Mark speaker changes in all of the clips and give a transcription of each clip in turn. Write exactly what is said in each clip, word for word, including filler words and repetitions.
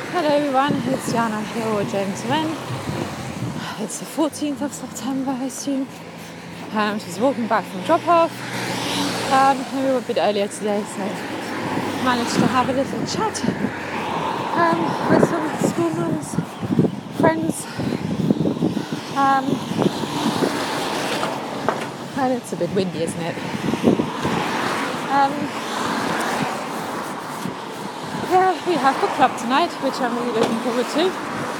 Speaker 1: Hello everyone, it's Jana here, or gentlemen. It's the fourteenth of September, I assume. Um, she's walking back from drop-off. Um, we were a bit earlier today, so managed to have a little chat um, with some school mums, friends. Um, and it's a bit windy, isn't it? Um, yeah, we have book club tonight, which I'm really looking forward to.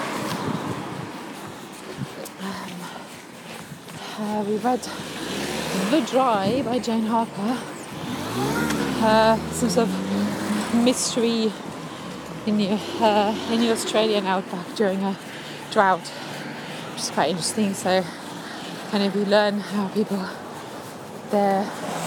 Speaker 1: Uh, we read The Dry by Jane Harper, uh, some sort of mystery in the, uh, in the Australian outback during a drought, which is quite interesting. So kind of you learn how people there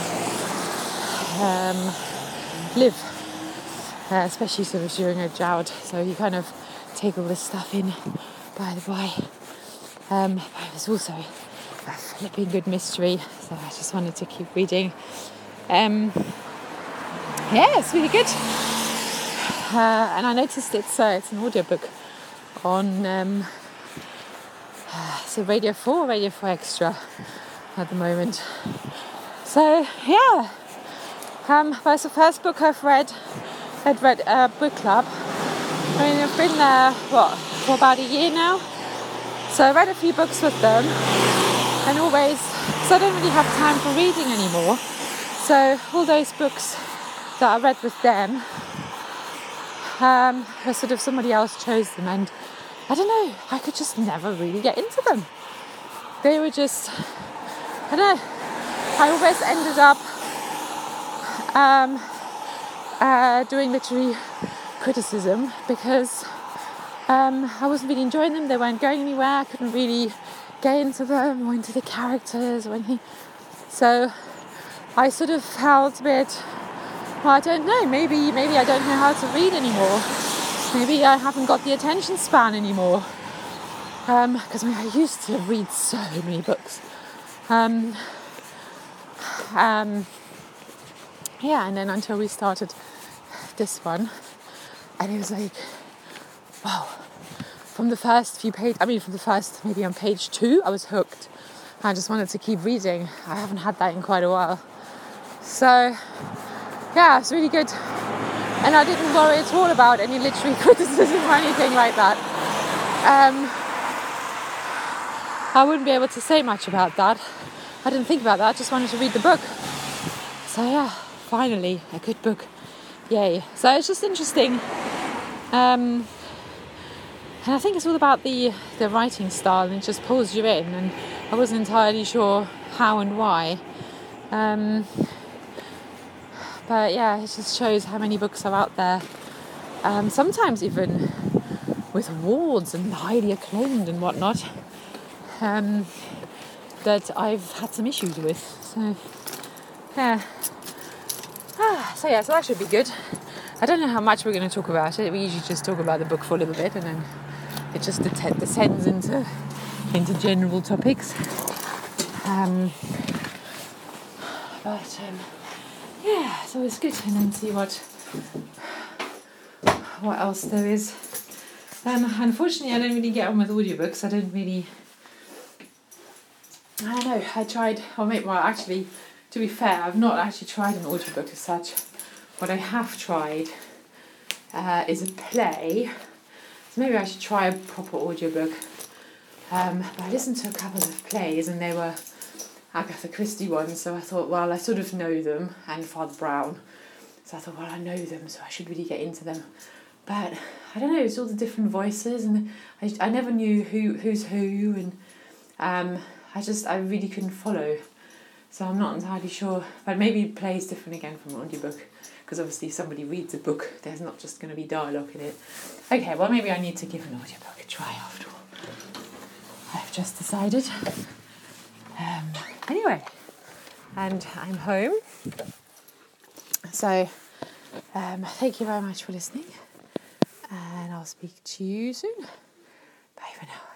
Speaker 1: um, live, uh, especially sort of during a drought. So you kind of take all this stuff in by the by. Um, but it was also a flipping good mystery, so I just wanted to keep reading. Um, yeah, it's really good. Uh, and I noticed it's uh, it's an audiobook on um, uh, so Radio four, Radio four Extra at the moment. So yeah, um, that's the first book I've read. I'd read uh, book club. I mean, I've been there what for about a year now. So I read a few books with them. And always, because I don't really have time for reading anymore, so all those books that I read with them, um, were sort of somebody else chose them, and I don't know, I could just never really get into them. They were just, I don't know, I always ended up um, uh, doing literary criticism because um, I wasn't really enjoying them. They weren't going anywhere. I couldn't really get into them or into the characters or anything. So I sort of felt a bit, well, I don't know, maybe maybe I don't know how to read anymore. Maybe I haven't got the attention span anymore. Um, because I mean, I used to read so many books. Um, um, yeah, and then until we started this one, and it was like, wow. From the first few pages, I mean, from the first, maybe on page two, I was hooked. I just wanted to keep reading. I haven't had that in quite a while. So, yeah, it's really good. And I didn't worry at all about any literary criticism or anything like that. Um, I wouldn't be able to say much about that. I didn't think about that. I just wanted to read the book. So, yeah, finally, a good book. Yay. So it's just interesting. Um... And I think it's all about the, the writing style, and it just pulls you in, and I wasn't entirely sure how and why. Um, but yeah, it just shows how many books are out there. Um, sometimes even with awards and highly acclaimed and whatnot, um, that I've had some issues with. So yeah. Ah, so yeah, so that should be good. I don't know how much we're going to talk about it. We usually just talk about the book for a little bit, and then it just det- descends into into general topics. Um, but um, yeah, so it's good, and then see what what else there is. Um, unfortunately, I don't really get on with audiobooks. I don't really. I don't know. I tried. Or maybe, well, actually, to be fair, I've not actually tried an audiobook as such. What I have tried uh, is a play. So maybe I should try a proper audiobook. Um, but I listened to a couple of plays, and they were Agatha Christie ones, so I thought, well, I sort of know them, and Father Brown. So I thought, well, I know them, so I should really get into them. But I don't know, it's all the different voices, and I, I never knew who who's who, and um, I just, I really couldn't follow. So I'm not entirely sure, but maybe play is different again from an audiobook. Because obviously if somebody reads a book, there's not just going to be dialogue in it. Okay, well maybe I need to give an audiobook a try after all. I've just decided. Um, anyway, and I'm home. So um, thank you very much for listening. And I'll speak to you soon. Bye for now.